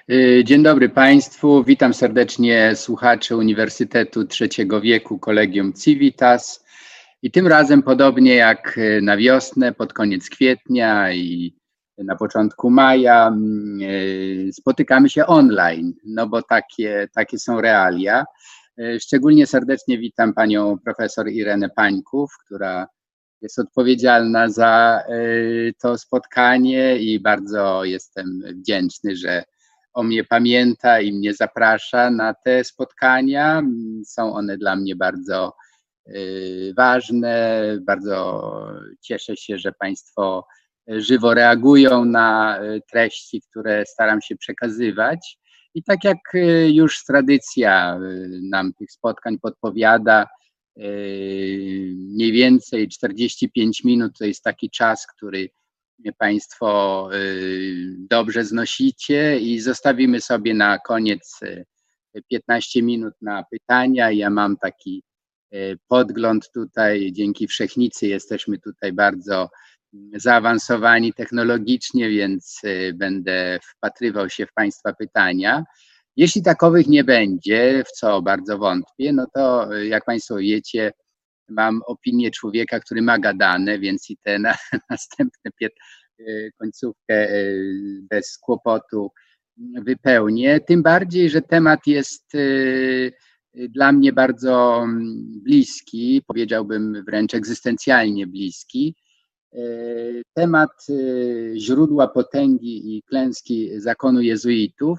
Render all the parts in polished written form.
Dzień dobry Państwu, witam serdecznie słuchaczy Uniwersytetu Trzeciego Wieku Collegium Civitas. I tym razem, podobnie jak na wiosnę, pod koniec kwietnia i na początku maja, spotykamy się online, no bo takie są realia. Szczególnie serdecznie witam panią profesor Irenę Pańków, która jest odpowiedzialna za to spotkanie i bardzo jestem wdzięczny, że o mnie pamięta i mnie zaprasza na te spotkania. Są one dla mnie bardzo ważne. Bardzo cieszę się, że Państwo żywo reagują na treści, które staram się przekazywać. I tak jak już tradycja nam tych spotkań podpowiada, mniej więcej 45 minut to jest taki czas, który Państwo dobrze znosicie i zostawimy sobie na koniec 15 minut na pytania. Ja mam taki podgląd tutaj, dzięki Wszechnicy jesteśmy tutaj bardzo zaawansowani technologicznie, więc będę wpatrywał się w Państwa pytania. Jeśli takowych nie będzie, w co bardzo wątpię, no to jak Państwo wiecie, mam opinię człowieka, który ma gadane, więc i te następne końcówkę bez kłopotu wypełnię. Tym bardziej, że temat jest dla mnie bardzo bliski, powiedziałbym wręcz egzystencjalnie bliski. Temat źródła potęgi i klęski zakonu jezuitów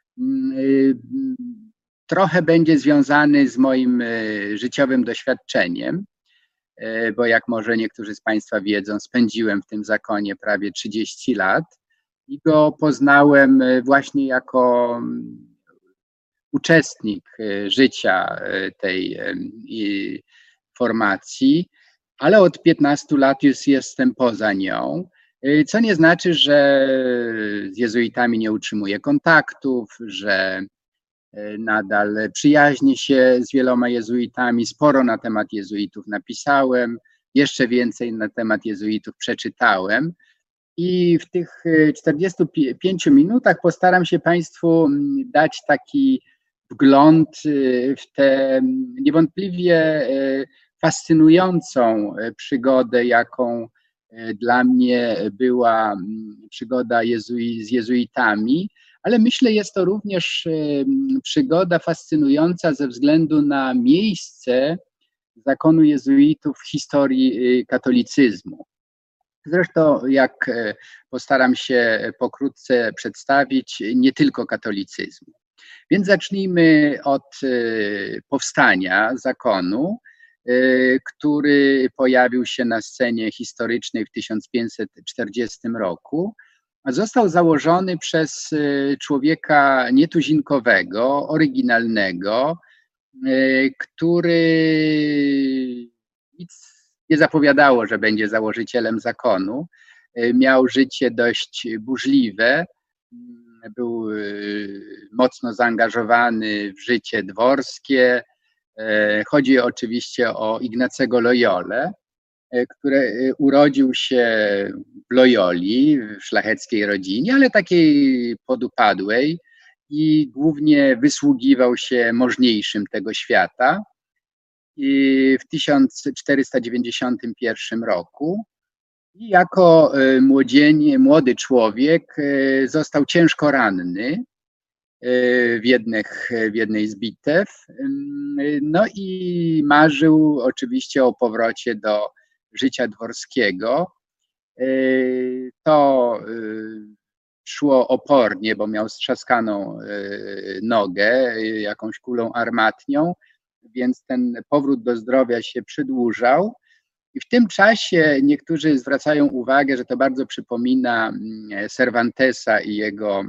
trochę będzie związany z moim życiowym doświadczeniem, bo jak może niektórzy z Państwa wiedzą, spędziłem w tym zakonie prawie 30 lat i go poznałem właśnie jako uczestnik życia tej formacji, ale od 15 lat już jestem poza nią, co nie znaczy, że z jezuitami nie utrzymuję kontaktów, że nadal przyjaźnię się z wieloma jezuitami, sporo na temat jezuitów napisałem, jeszcze więcej na temat jezuitów przeczytałem i w tych 45 minutach postaram się Państwu dać taki wgląd w tę niewątpliwie fascynującą przygodę, jaką dla mnie była przygoda z jezuitami, ale myślę, jest to również przygoda fascynująca ze względu na miejsce zakonu jezuitów w historii katolicyzmu. Zresztą, jak postaram się pokrótce przedstawić, nie tylko katolicyzmu. Więc zacznijmy od powstania zakonu, który pojawił się na scenie historycznej w 1540 roku. Został założony przez człowieka nietuzinkowego, oryginalnego, który nic nie zapowiadało, że będzie założycielem zakonu. Miał życie dość burzliwe, był mocno zaangażowany w życie dworskie. Chodzi oczywiście o Ignacego Loyolę, który urodził się w Loyoli, w szlacheckiej rodzinie, ale takiej podupadłej i głównie wysługiwał się możniejszym tego świata. I w 1491 roku i jako młody człowiek został ciężko ranny w jednej z bitew. No i marzył oczywiście o powrocie do życia dworskiego. To szło opornie, bo miał strzaskaną nogę jakąś kulą armatnią, więc ten powrót do zdrowia się przedłużał. I w tym czasie niektórzy zwracają uwagę, że to bardzo przypomina Cervantesa i jego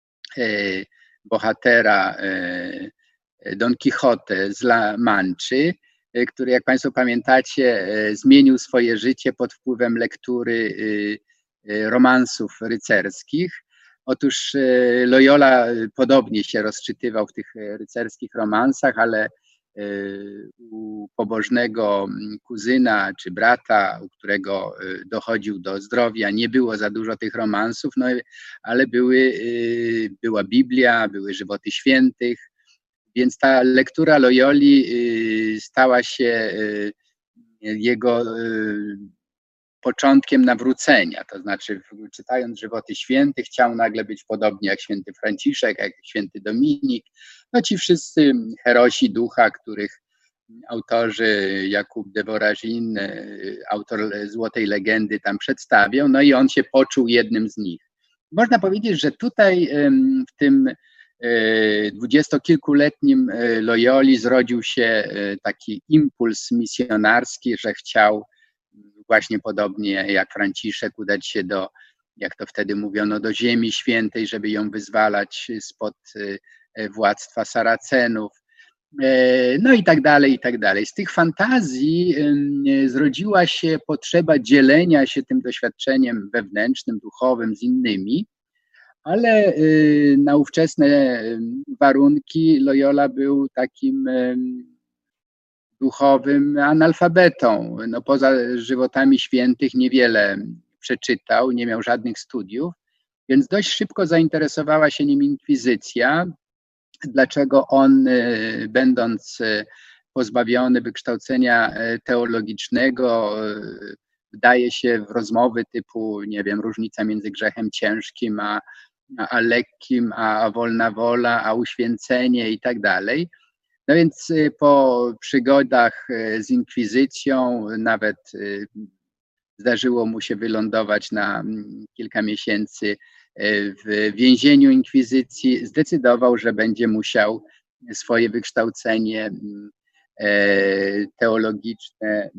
bohatera Don Quixote z La Manchy, który, jak Państwo pamiętacie, zmienił swoje życie pod wpływem lektury romansów rycerskich. Otóż Loyola podobnie się rozczytywał w tych rycerskich romansach, ale u pobożnego kuzyna czy brata, u którego dochodził do zdrowia. Nie było za dużo tych romansów, no, ale była Biblia, były żywoty świętych, więc ta lektura Loyoli stała się jego początkiem nawrócenia, to znaczy czytając żywoty świętych chciał nagle być podobnie jak święty Franciszek, jak święty Dominik, no ci wszyscy herosi ducha, których autorzy Jakub de Voragine, autor Złotej Legendy tam przedstawiał, no i on się poczuł jednym z nich. Można powiedzieć, że tutaj w tym dwudziestokilkuletnim Loyoli zrodził się taki impuls misjonarski, że chciał właśnie podobnie jak Franciszek udać się do, jak to wtedy mówiono, do Ziemi Świętej, żeby ją wyzwalać spod władztwa Saracenów. No i tak dalej, i tak dalej. Z tych fantazji zrodziła się potrzeba dzielenia się tym doświadczeniem wewnętrznym, duchowym z innymi, ale na ówczesne warunki Loyola był takim duchowym analfabetą. No, poza żywotami świętych niewiele przeczytał, nie miał żadnych studiów, więc dość szybko zainteresowała się nim inkwizycja. Dlaczego on, będąc pozbawiony wykształcenia teologicznego, wdaje się w rozmowy typu, nie wiem, różnica między grzechem ciężkim a lekkim, a wolna wola, a uświęcenie i tak dalej. No więc po przygodach z inkwizycją, nawet zdarzyło mu się wylądować na kilka miesięcy w więzieniu inkwizycji, zdecydował, że będzie musiał swoje wykształcenie teologiczne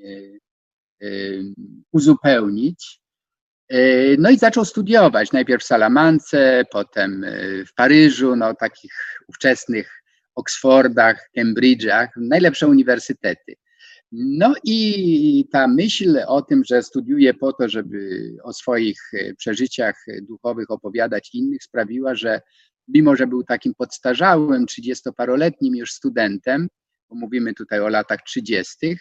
uzupełnić. No i zaczął studiować, najpierw w Salamance, potem w Paryżu, no takich ówczesnych Oksfordach, Cambridge'ach, najlepsze uniwersytety. No i ta myśl o tym, że studiuje po to, żeby o swoich przeżyciach duchowych opowiadać innych, sprawiła, że mimo, że był takim podstarzałym, 30-paroletnim już studentem, bo mówimy tutaj o latach 30.,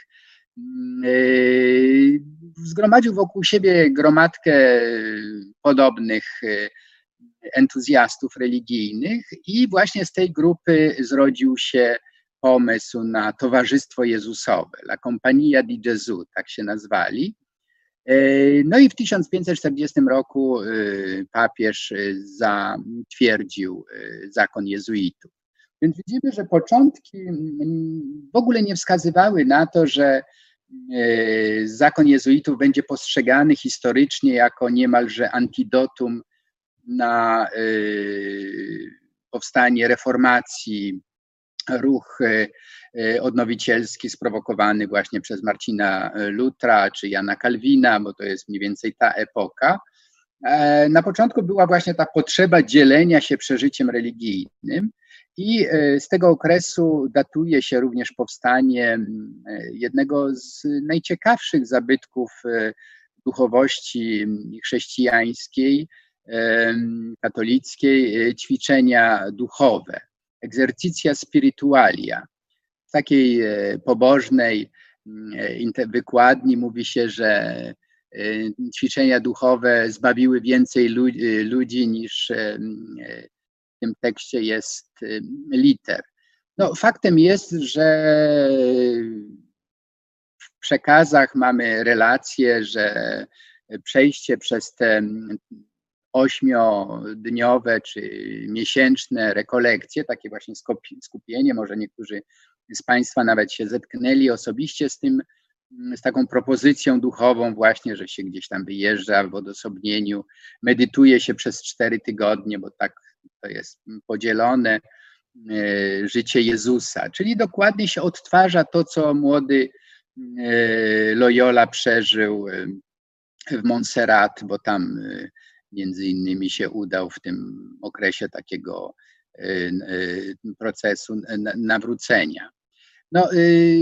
zgromadził wokół siebie gromadkę podobnych entuzjastów religijnych i właśnie z tej grupy zrodził się pomysł na Towarzystwo Jezusowe, La Compagnia di Gesù, tak się nazwali. No i w 1540 roku papież zatwierdził zakon jezuitów. Więc widzimy, że początki w ogóle nie wskazywały na to, że zakon jezuitów będzie postrzegany historycznie jako niemalże antidotum na powstanie reformacji, ruch odnowicielski sprowokowany właśnie przez Marcina Lutra czy Jana Kalwina, bo to jest mniej więcej ta epoka. Na początku była właśnie ta potrzeba dzielenia się przeżyciem religijnym i z tego okresu datuje się również powstanie jednego z najciekawszych zabytków duchowości chrześcijańskiej, katolickiej, ćwiczenia duchowe, exercitia spiritualia. W takiej pobożnej wykładni mówi się, że ćwiczenia duchowe zbawiły więcej ludzi niż w tym tekście jest liter. No, faktem jest, że w przekazach mamy relację, że przejście przez te 8-dniowe czy miesięczne rekolekcje, takie właśnie skupienie, może niektórzy z Państwa nawet się zetknęli osobiście z taką propozycją duchową właśnie, że się gdzieś tam wyjeżdża w odosobnieniu, medytuje się przez 4 tygodnie, bo tak to jest podzielone, życie Jezusa, czyli dokładnie się odtwarza to, co młody Loyola przeżył w Montserrat, bo tam między innymi się udał w tym okresie takiego procesu nawrócenia. No,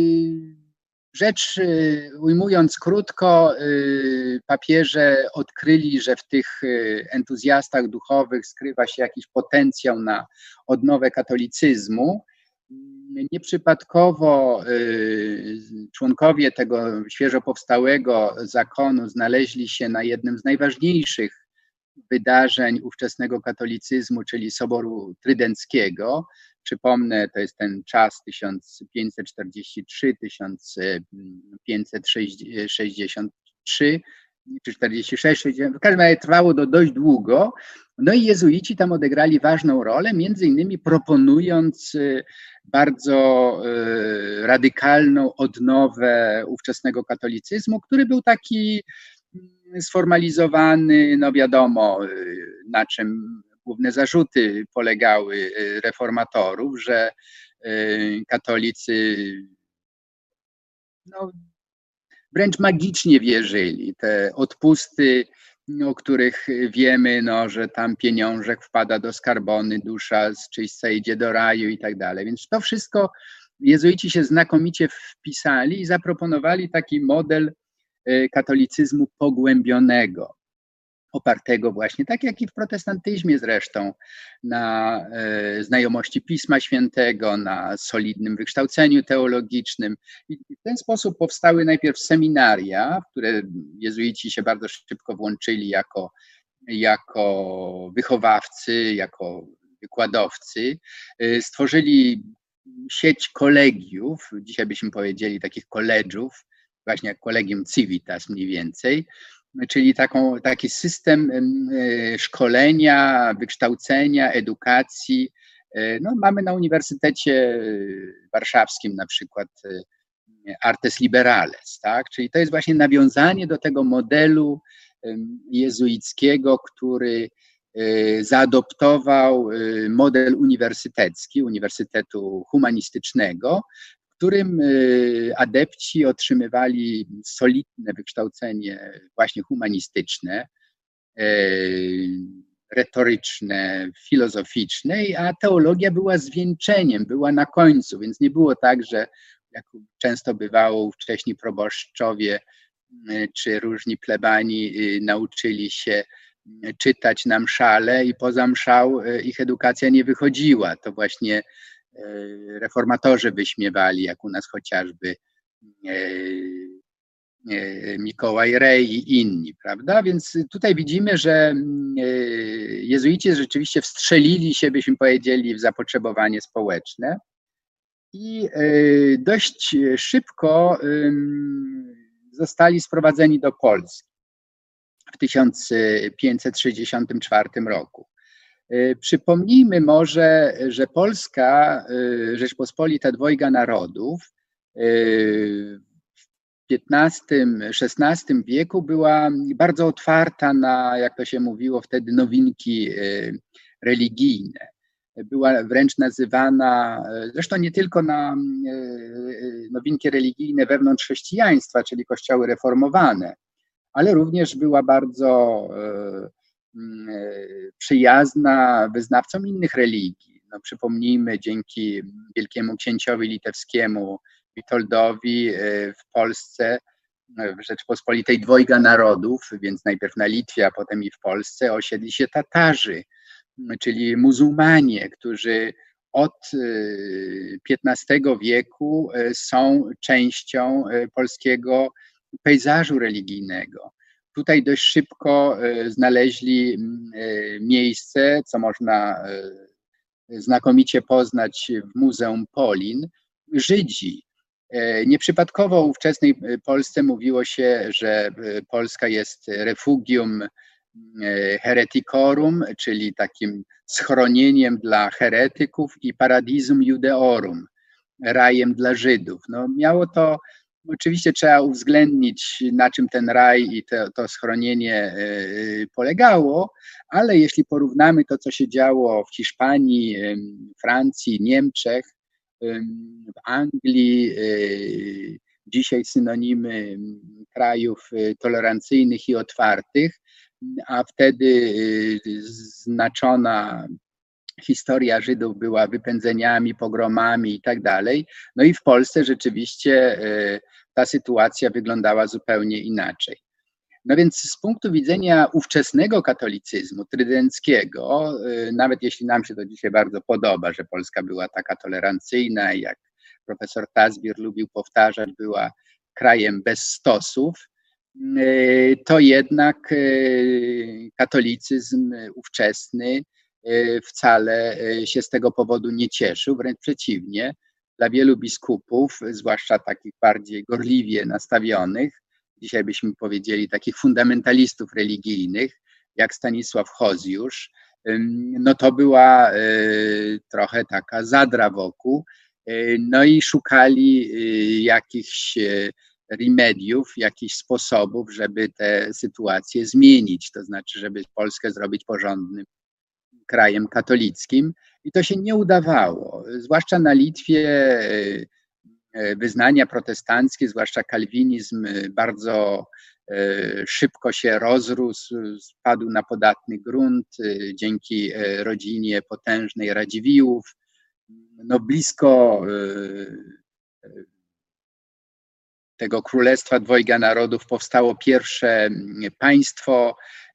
rzecz ujmując krótko, papieże odkryli, że w tych entuzjastach duchowych skrywa się jakiś potencjał na odnowę katolicyzmu Nieprzypadkowo członkowie tego świeżo powstałego zakonu znaleźli się na jednym z najważniejszych wydarzeń ówczesnego katolicyzmu, czyli Soboru Trydenckiego. Przypomnę, to jest ten czas 1543-1563 czy 46, w każdym razie trwało to dość długo. No i jezuici tam odegrali ważną rolę, między innymi proponując bardzo radykalną odnowę ówczesnego katolicyzmu, który był taki sformalizowany, no wiadomo, na czym główne zarzuty polegały reformatorów, że katolicy no, wręcz magicznie wierzyli. Te odpusty, o których wiemy, no, że tam pieniążek wpada do skarbony, dusza z czyśćca idzie do raju i tak dalej. Więc to wszystko jezuici się znakomicie wpisali i zaproponowali taki model katolicyzmu pogłębionego, opartego właśnie, tak jak i w protestantyzmie zresztą, na znajomości Pisma Świętego, na solidnym wykształceniu teologicznym. I w ten sposób powstały najpierw seminaria, w które jezuici się bardzo szybko włączyli jako wychowawcy, jako wykładowcy. Stworzyli sieć kolegiów, dzisiaj byśmy powiedzieli takich college'ów, właśnie jak Collegium Civitas mniej więcej, czyli taki system szkolenia, wykształcenia, edukacji. No, mamy na Uniwersytecie Warszawskim na przykład Artes Liberales, tak? Czyli to jest właśnie nawiązanie do tego modelu jezuickiego, który zaadoptował model uniwersytecki, Uniwersytetu Humanistycznego, w którym adepci otrzymywali solidne wykształcenie właśnie humanistyczne, retoryczne, filozoficzne, a teologia była zwieńczeniem, była na końcu, więc nie było tak, że jak często bywało wcześniej proboszczowie czy różni plebani nauczyli się czytać na mszale i poza mszał ich edukacja nie wychodziła. To właśnie reformatorzy wyśmiewali, jak u nas chociażby Mikołaj Rej i inni, prawda? Więc tutaj widzimy, że jezuici rzeczywiście wstrzelili się, byśmy powiedzieli, w zapotrzebowanie społeczne i dość szybko zostali sprowadzeni do Polski w 1564 roku. Przypomnijmy może, że Polska, Rzeczpospolita Dwojga Narodów, w XV-XVI wieku była bardzo otwarta na, jak to się mówiło wtedy, nowinki religijne. Była wręcz nazywana, zresztą nie tylko na nowinki religijne wewnątrz chrześcijaństwa, czyli kościoły reformowane, ale również była bardzo przyjazna wyznawcom innych religii. No, przypomnijmy, dzięki wielkiemu księciowi litewskiemu Witoldowi w Polsce, w Rzeczpospolitej Dwojga Narodów, więc najpierw na Litwie, a potem i w Polsce, osiedli się Tatarzy, czyli muzułmanie, którzy od XV wieku są częścią polskiego pejzażu religijnego. Tutaj dość szybko znaleźli miejsce, co można znakomicie poznać w Muzeum Polin, Żydzi. Nieprzypadkowo w ówczesnej Polsce mówiło się, że Polska jest refugium hereticorum, czyli takim schronieniem dla heretyków, i paradisum Judeorum, rajem dla Żydów. No, miało to, oczywiście trzeba uwzględnić, na czym ten raj i to schronienie polegało, ale jeśli porównamy to, co się działo w Hiszpanii, Francji, Niemczech, w Anglii, dzisiaj synonimy krajów tolerancyjnych i otwartych, a wtedy znaczona historia Żydów była wypędzeniami, pogromami i tak dalej. No i w Polsce rzeczywiście ta sytuacja wyglądała zupełnie inaczej. No więc z punktu widzenia ówczesnego katolicyzmu trydenckiego, nawet jeśli nam się to dzisiaj bardzo podoba, że Polska była taka tolerancyjna i jak profesor Tazbir lubił powtarzać, była krajem bez stosów, to jednak katolicyzm ówczesny wcale się z tego powodu nie cieszył, wręcz przeciwnie. Dla wielu biskupów, zwłaszcza takich bardziej gorliwie nastawionych, dzisiaj byśmy powiedzieli takich fundamentalistów religijnych, jak Stanisław Hozjusz, no to była trochę taka zadra wokół, no i szukali jakichś remediów, jakichś sposobów, żeby tę sytuację zmienić, to znaczy, żeby Polskę zrobić porządnym krajem katolickim i to się nie udawało, zwłaszcza na Litwie. Wyznania protestanckie, zwłaszcza kalwinizm, bardzo szybko się rozrósł, spadł na podatny grunt dzięki rodzinie potężnej Radziwiłłów. No blisko tego Królestwa Dwojga Narodów powstało pierwsze państwo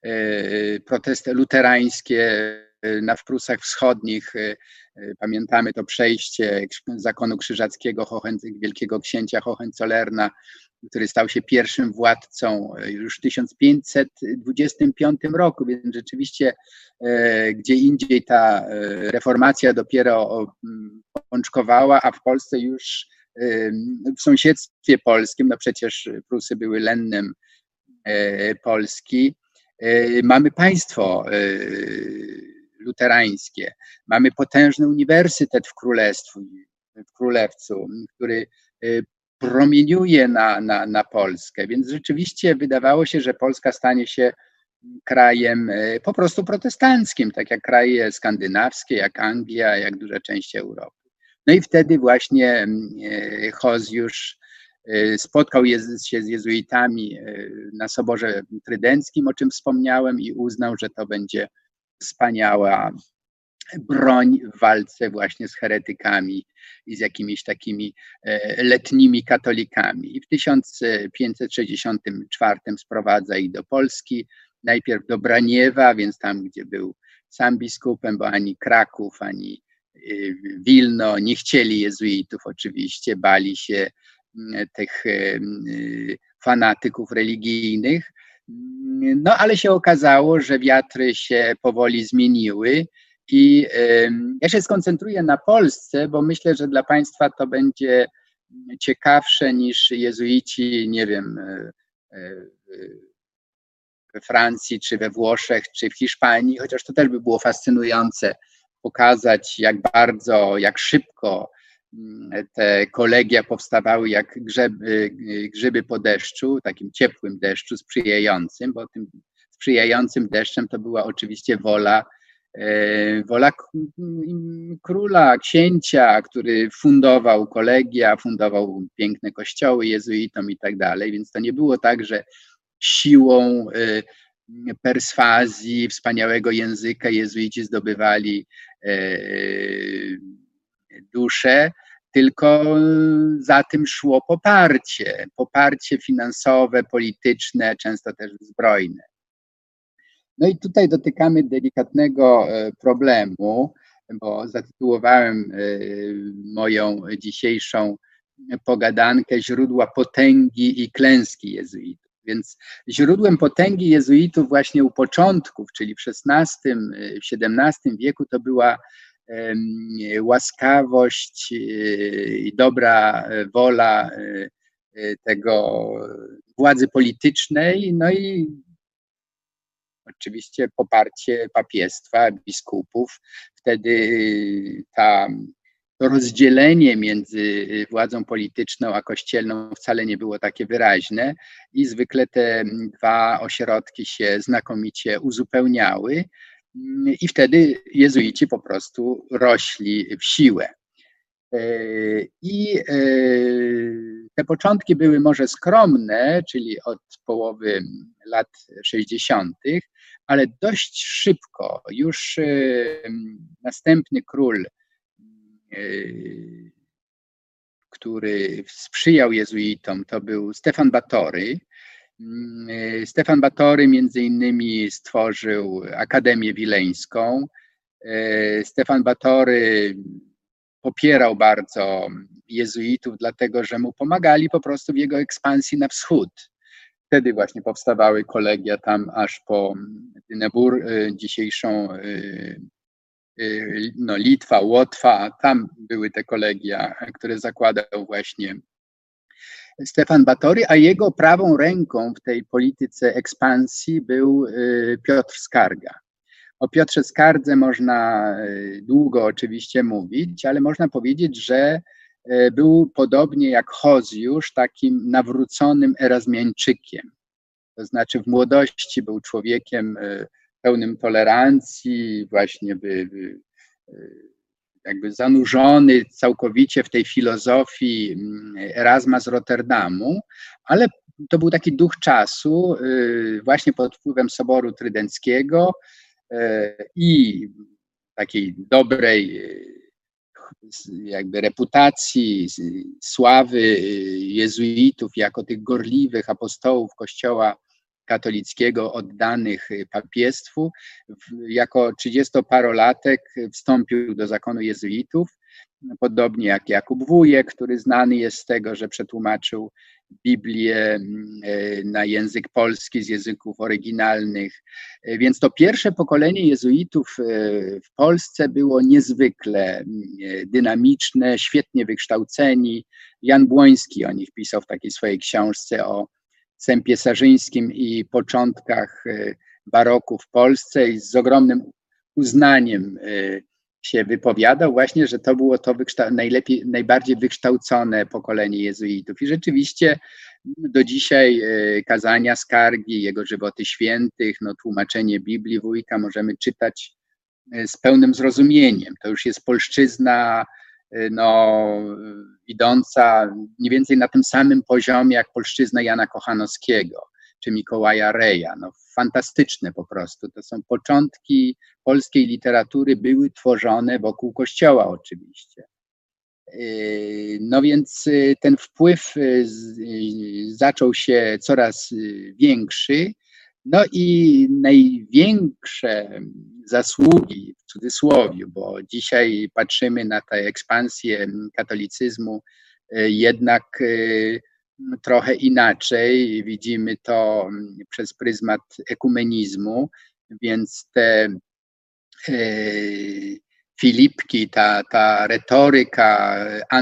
luterańskie w Prusach Wschodnich. Pamiętamy to przejście zakonu krzyżackiego wielkiego księcia Hohenzollerna, który stał się pierwszym władcą już w 1525 roku, więc rzeczywiście gdzie indziej ta reformacja dopiero pączkowała, a w Polsce już w sąsiedztwie polskim, no przecież Prusy były lennem Polski, mamy państwo luterańskie, mamy potężny uniwersytet w Królewcu, który promieniuje na Polskę, więc rzeczywiście wydawało się, że Polska stanie się krajem po prostu protestanckim, tak jak kraje skandynawskie, jak Anglia, jak duża część Europy. No i wtedy właśnie Hozjusz spotkał się z jezuitami na Soborze Trydenckim, o czym wspomniałem, i uznał, że to będzie wspaniała broń w walce właśnie z heretykami i z jakimiś takimi letnimi katolikami. I w 1564 sprowadza ich do Polski, najpierw do Braniewa, więc tam, gdzie był sam biskupem, bo ani Kraków, ani Wilno nie chcieli jezuitów oczywiście, bali się tych fanatyków religijnych. No ale się okazało, że wiatry się powoli zmieniły i ja się skoncentruję na Polsce, bo myślę, że dla Państwa to będzie ciekawsze niż jezuici, nie wiem, we Francji, czy we Włoszech, czy w Hiszpanii, chociaż to też by było fascynujące pokazać, jak szybko te kolegia powstawały jak grzyby po deszczu, takim ciepłym deszczu sprzyjającym, bo tym sprzyjającym deszczem to była oczywiście wola króla, księcia, który fundował kolegia, fundował piękne kościoły jezuitom i tak dalej, więc to nie było tak, że siłą perswazji, wspaniałego języka jezuici zdobywali duszę, tylko za tym szło poparcie finansowe, polityczne, często też zbrojne. No i tutaj dotykamy delikatnego problemu, bo zatytułowałem moją dzisiejszą pogadankę Źródła potęgi i klęski jezuitów. Więc źródłem potęgi jezuitów właśnie u początków, czyli w XVI, w XVII wieku, to była łaskawość i dobra wola tego władzy politycznej, no i oczywiście poparcie papiestwa, biskupów. Wtedy to rozdzielenie między władzą polityczną a kościelną wcale nie było takie wyraźne i zwykle te dwa ośrodki się znakomicie uzupełniały i wtedy jezuici po prostu rośli w siłę. I te początki były może skromne, czyli od połowy lat 60., ale dość szybko już następny król, który sprzyjał jezuitom, to był Stefan Batory. Stefan Batory między innymi stworzył Akademię Wileńską. Stefan Batory popierał bardzo jezuitów, dlatego że mu pomagali po prostu w jego ekspansji na wschód. Wtedy właśnie powstawały kolegia tam aż po Dynebur, dzisiejszą Litwa, Łotwa. Tam były te kolegia, które zakładał właśnie Stefan Batory, a jego prawą ręką w tej polityce ekspansji był Piotr Skarga. O Piotrze Skardze można długo oczywiście mówić, ale można powiedzieć, że był podobnie jak Hozjusz takim nawróconym erazmiańczykiem. To znaczy w młodości był człowiekiem pełnym tolerancji, właśnie jakby zanurzony całkowicie w tej filozofii Erasma z Rotterdamu, ale to był taki duch czasu, właśnie pod wpływem Soboru Trydenckiego i takiej dobrej jakby reputacji, sławy jezuitów jako tych gorliwych apostołów Kościoła katolickiego oddanych papiestwu. Jako 30-parolatek wstąpił do zakonu jezuitów, podobnie jak Jakub Wujek, który znany jest z tego, że przetłumaczył Biblię na język polski z języków oryginalnych. Więc to pierwsze pokolenie jezuitów w Polsce było niezwykle dynamiczne, świetnie wykształceni. Jan Błoński o nich pisał w takiej swojej książce o Sępie Sarzyńskim i początkach baroku w Polsce i z ogromnym uznaniem się wypowiadał właśnie, że to było to najbardziej wykształcone pokolenie jezuitów. I rzeczywiście do dzisiaj kazania Skargi, jego żywoty świętych, tłumaczenie Biblii Wujka możemy czytać z pełnym zrozumieniem. To już jest polszczyzna idąca mniej więcej na tym samym poziomie jak polszczyzna Jana Kochanowskiego czy Mikołaja Reja. Fantastyczne po prostu. To są początki polskiej literatury, były tworzone wokół Kościoła oczywiście. No więc ten wpływ zaczął się coraz większy. No i największe zasługi, w cudzysłowie, bo dzisiaj patrzymy na tę ekspansję katolicyzmu jednak trochę inaczej, widzimy to przez pryzmat ekumenizmu, więc te filipki, ta retoryka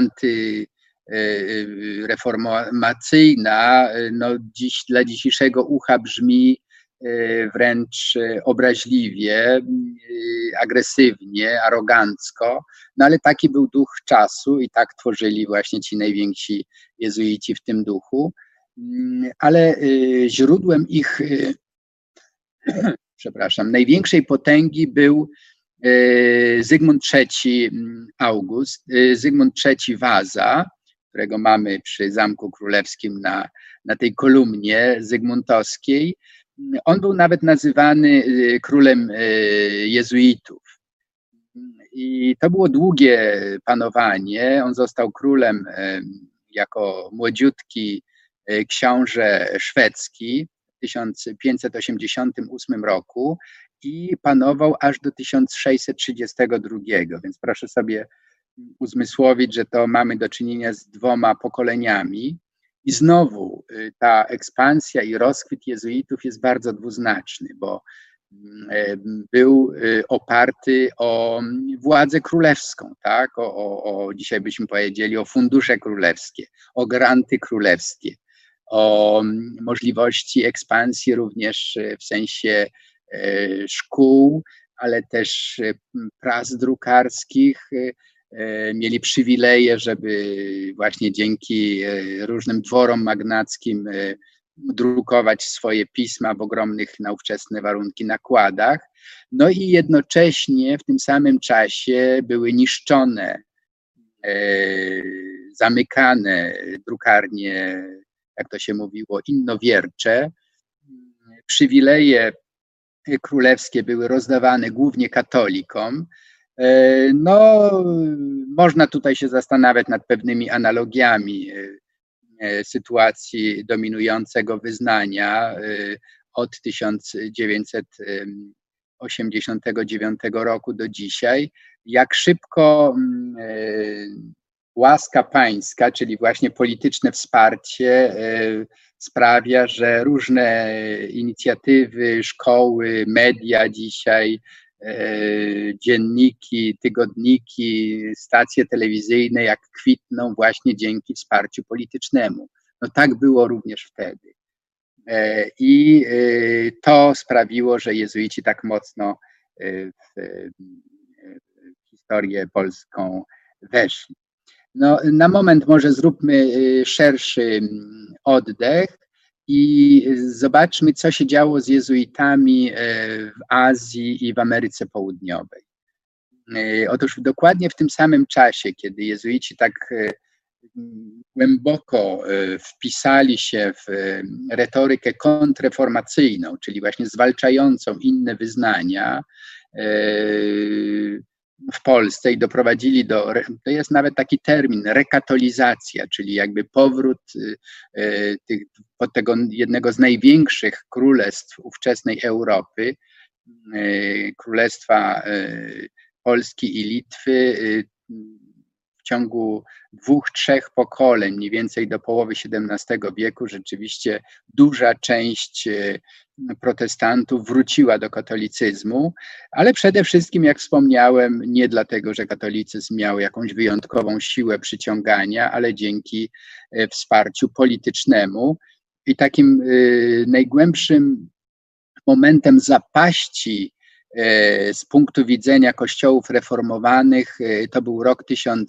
antyreformacyjna dziś dla dzisiejszego ucha brzmi wręcz obraźliwie, agresywnie, arogancko, ale taki był duch czasu i tak tworzyli właśnie ci najwięksi jezuici w tym duchu, ale źródłem ich, największej potęgi był Zygmunt III August, Zygmunt III Waza, którego mamy przy Zamku Królewskim na tej kolumnie zygmuntowskiej. On był nawet nazywany królem jezuitów. I to było długie panowanie. On został królem jako młodziutki książę szwedzki w 1588 roku i panował aż do 1632. Więc proszę sobie uzmysłowić, że to mamy do czynienia z dwoma pokoleniami. I znowu ta ekspansja i rozkwit jezuitów jest bardzo dwuznaczny, bo był oparty o władzę królewską, tak? Dzisiaj byśmy powiedzieli o fundusze królewskie, o granty królewskie, o możliwości ekspansji również w sensie szkół, ale też pras drukarskich. Mieli przywileje, żeby właśnie dzięki różnym dworom magnackim drukować swoje pisma w ogromnych na ówczesne warunki nakładach. No i jednocześnie w tym samym czasie były niszczone, zamykane drukarnie, jak to się mówiło, innowiercze. Przywileje królewskie były rozdawane głównie katolikom. Można tutaj się zastanawiać nad pewnymi analogiami sytuacji dominującego wyznania od 1989 roku do dzisiaj, jak szybko łaska pańska, czyli właśnie polityczne wsparcie, sprawia, że różne inicjatywy, szkoły, media dzisiaj, dzienniki, tygodniki, stacje telewizyjne, jak kwitną właśnie dzięki wsparciu politycznemu. No tak było również wtedy. I to sprawiło, że jezuici tak mocno w historię polską weszli. No, na moment może zróbmy szerszy oddech i zobaczmy, co się działo z jezuitami w Azji i w Ameryce Południowej. Otóż dokładnie w tym samym czasie, kiedy jezuici tak głęboko wpisali się w retorykę kontrreformacyjną, czyli właśnie zwalczającą inne wyznania w Polsce i doprowadzili to jest nawet taki termin, rekatolizacja, czyli jakby powrót tego jednego z największych królestw ówczesnej Europy, Królestwa Polski i Litwy, w ciągu 2-3 pokoleń, mniej więcej do połowy XVII wieku, rzeczywiście duża część protestantów wróciła do katolicyzmu, ale przede wszystkim, jak wspomniałem, nie dlatego, że katolicyzm miał jakąś wyjątkową siłę przyciągania, ale dzięki wsparciu politycznemu. I takim najgłębszym momentem zapaści z punktu widzenia kościołów reformowanych to był rok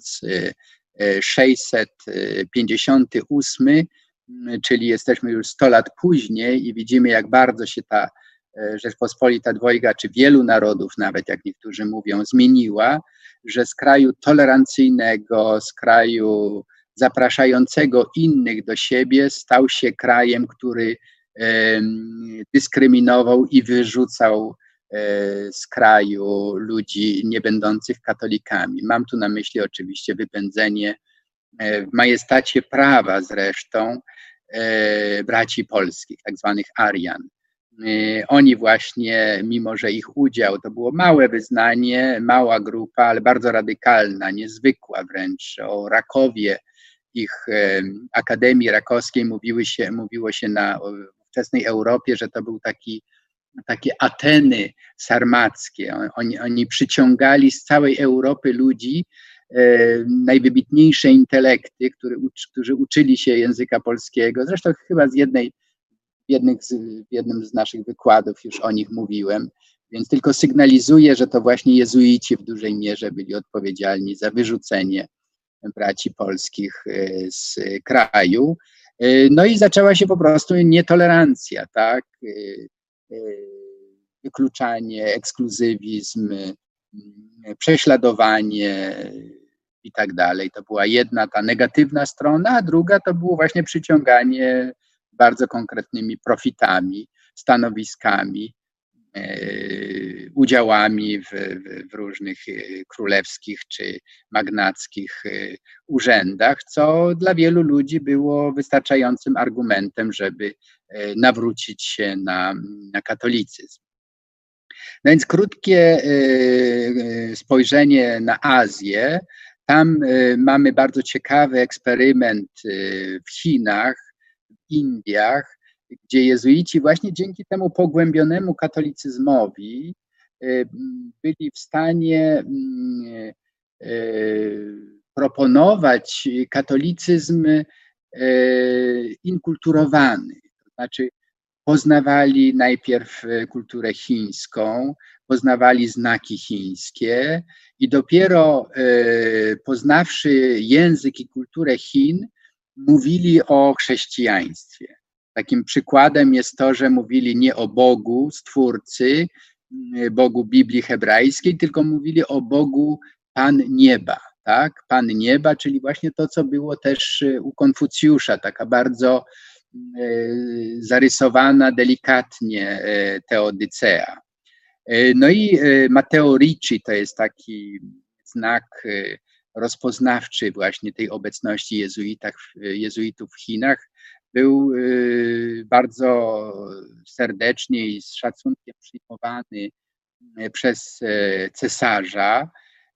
1658, czyli jesteśmy już 100 lat później i widzimy, jak bardzo się ta Rzeczpospolita dwojga, czy wielu narodów nawet, jak niektórzy mówią, zmieniła, że z kraju tolerancyjnego, z kraju zapraszającego innych do siebie stał się krajem, który dyskryminował i wyrzucał z kraju ludzi nie będących katolikami. Mam tu na myśli oczywiście wypędzenie w majestacie prawa zresztą braci polskich, tak zwanych Arian. Oni właśnie, mimo że ich udział to było małe wyznanie, mała grupa, ale bardzo radykalna, niezwykła wręcz, o Rakowie, ich Akademii Rakowskiej mówiło się na ówczesnej Europie, że to był takie Ateny sarmackie. Oni przyciągali z całej Europy ludzi, najwybitniejsze intelekty, którzy uczyli się języka polskiego. Zresztą chyba w jednym z naszych wykładów już o nich mówiłem, więc tylko sygnalizuję, że to właśnie jezuici w dużej mierze byli odpowiedzialni za wyrzucenie braci polskich z kraju. No i zaczęła się po prostu nietolerancja, tak? Wykluczanie, ekskluzywizm, prześladowanie i tak dalej. To była jedna ta negatywna strona, a druga to było właśnie przyciąganie bardzo konkretnymi profitami, stanowiskami, udziałami w różnych królewskich czy magnackich urzędach, co dla wielu ludzi było wystarczającym argumentem, żeby nawrócić się na katolicyzm. No więc krótkie spojrzenie na Azję. Tam mamy bardzo ciekawy eksperyment w Chinach, w Indiach, gdzie jezuici właśnie dzięki temu pogłębionemu katolicyzmowi byli w stanie proponować katolicyzm inkulturowany, to znaczy poznawali najpierw kulturę chińską, poznawali znaki chińskie i dopiero poznawszy język i kulturę Chin, mówili o chrześcijaństwie. Takim przykładem jest to, że mówili nie o Bogu, Stwórcy, Bogu Biblii hebrajskiej, tylko mówili o Bogu Pan Nieba. Tak? Pan Nieba, czyli właśnie to, co było też u Konfucjusza, taka bardzo zarysowana delikatnie teodycea. No i Matteo Ricci to jest taki znak rozpoznawczy właśnie tej obecności jezuitów w Chinach był bardzo serdecznie i z szacunkiem przyjmowany przez cesarza,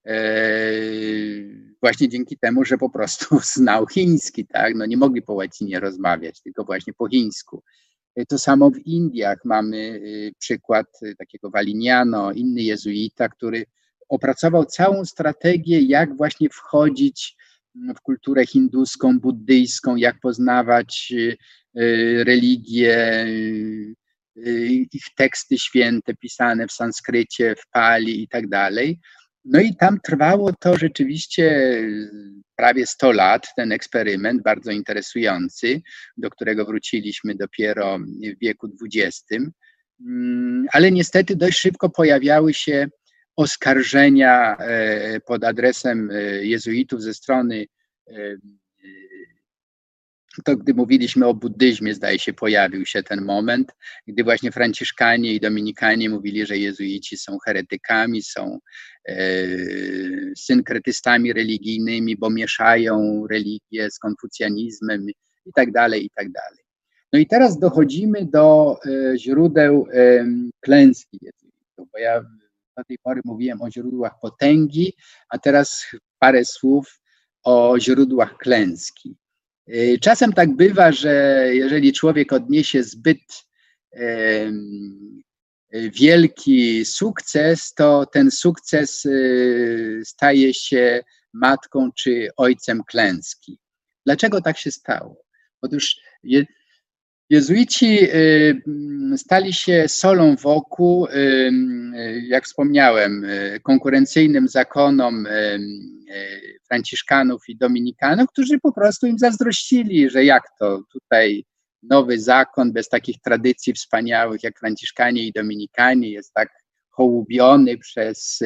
właśnie dzięki temu, że po prostu znał chiński, tak? No nie mogli po łacinie rozmawiać, tylko właśnie po chińsku. To samo w Indiach mamy przykład takiego Valiniano, inny jezuita, który opracował całą strategię, jak właśnie wchodzić w kulturę hinduską, buddyjską, jak poznawać religię, ich teksty święte pisane w sanskrycie, w pali i tak dalej. No i tam trwało to rzeczywiście prawie 100 lat, ten eksperyment bardzo interesujący, do którego wróciliśmy dopiero w wieku XX. Ale niestety dość szybko pojawiały się oskarżenia pod adresem jezuitów ze strony, to gdy mówiliśmy o buddyzmie, zdaje się, pojawił się ten moment, gdy właśnie franciszkanie i dominikanie mówili, że jezuici są heretykami, są synkretystami religijnymi, bo mieszają religię z konfucjanizmem i tak dalej, i tak dalej. No i teraz dochodzimy do źródeł klęski jezuitów, bo ja do tej pory mówiłem o źródłach potęgi, a teraz parę słów o źródłach klęski. Czasem tak bywa, że jeżeli człowiek odniesie zbyt wielki sukces, to ten sukces staje się matką czy ojcem klęski. Dlaczego tak się stało? Otóż jezuici stali się solą wokół, jak wspomniałem, konkurencyjnym zakonom franciszkanów i dominikanów, którzy po prostu im zazdrościli, że jak to tutaj nowy zakon bez takich tradycji wspaniałych jak franciszkanie i dominikanie jest tak hołubiony przez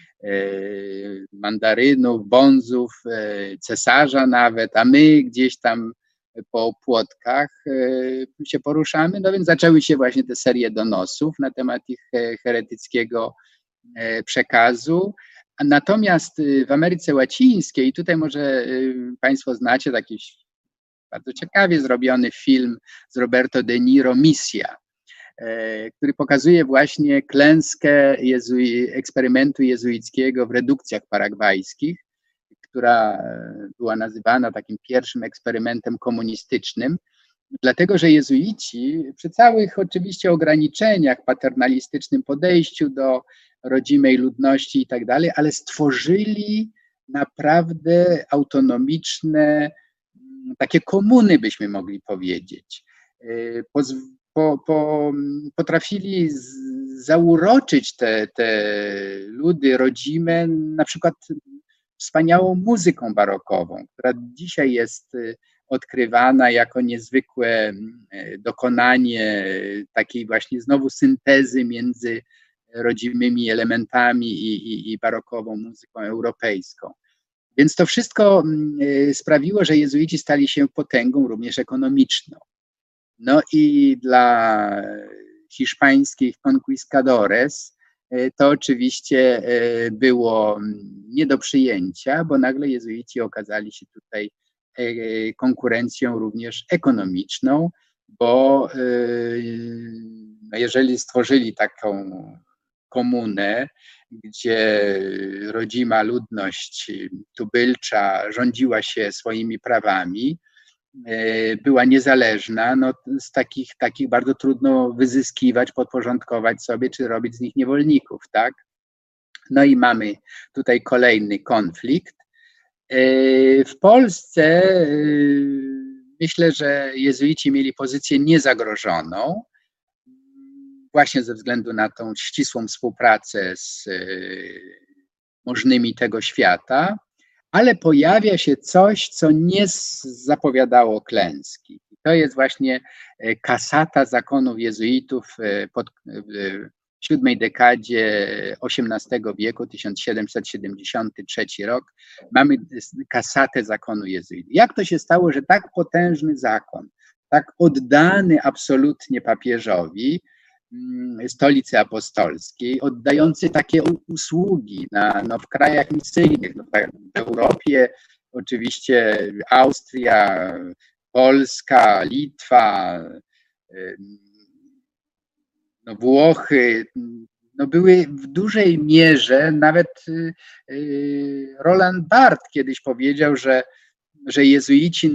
mandarynów, bonzów, cesarza nawet, a my gdzieś tam po płotkach się poruszamy. No więc zaczęły się właśnie te serie donosów na temat ich heretyckiego przekazu. Natomiast w Ameryce Łacińskiej, tutaj może Państwo znacie taki bardzo ciekawie zrobiony film z Roberto De Niro, Misja, który pokazuje właśnie klęskę eksperymentu jezuickiego w redukcjach paragwajskich, która była nazywana takim pierwszym eksperymentem komunistycznym, dlatego że jezuici przy całych oczywiście ograniczeniach, paternalistycznym podejściu do rodzimej ludności i tak dalej, ale stworzyli naprawdę autonomiczne, takie komuny, byśmy mogli powiedzieć. Potrafili zauroczyć te ludy rodzime, na przykład wspaniałą muzyką barokową, która dzisiaj jest odkrywana jako niezwykłe dokonanie takiej właśnie znowu syntezy między rodzimymi elementami i barokową muzyką europejską. Więc to wszystko sprawiło, że jezuici stali się potęgą również ekonomiczną. No i dla hiszpańskich conquistadores to oczywiście było nie do przyjęcia, bo nagle jezuici okazali się tutaj konkurencją również ekonomiczną, bo jeżeli stworzyli taką komunę, gdzie rodzima ludność tubylcza rządziła się swoimi prawami, była niezależna, no z takich bardzo trudno wyzyskiwać, podporządkować sobie, czy robić z nich niewolników, tak? No i mamy tutaj kolejny konflikt. W Polsce myślę, że jezuici mieli pozycję niezagrożoną, właśnie ze względu na tą ścisłą współpracę z możnymi tego świata, ale pojawia się coś, co nie zapowiadało klęski. To jest właśnie kasata zakonów jezuitów w VII dekadzie XVIII wieku, 1773 rok. Mamy kasatę zakonu jezuitów. Jak to się stało, że tak potężny zakon, tak oddany absolutnie papieżowi, Stolicy Apostolskiej, oddający takie usługi w krajach misyjnych, w Europie, oczywiście Austria, Polska, Litwa, Włochy, były w dużej mierze, nawet Roland Barthes kiedyś powiedział, że jezuici